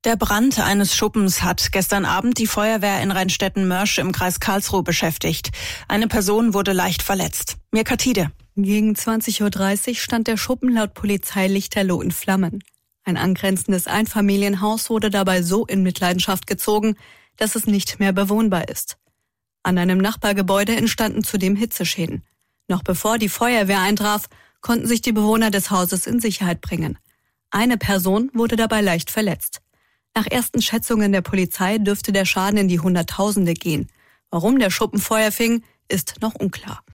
Der Brand eines Schuppens hat gestern Abend die Feuerwehr in Rheinstetten-Mörsch im Kreis Karlsruhe beschäftigt. Eine Person wurde leicht verletzt. Mirka Tiede. Gegen 20.30 Uhr stand der Schuppen laut Polizei lichterloh in Flammen. Ein angrenzendes Einfamilienhaus wurde dabei so in Mitleidenschaft gezogen, dass es nicht mehr bewohnbar ist. An einem Nachbargebäude entstanden zudem Hitzeschäden. Noch bevor die Feuerwehr eintraf, konnten sich die Bewohner des Hauses in Sicherheit bringen. Eine Person wurde dabei leicht verletzt. Nach ersten Schätzungen der Polizei dürfte der Schaden in die Hunderttausende gehen. Warum der Schuppen Feuer fing, ist noch unklar.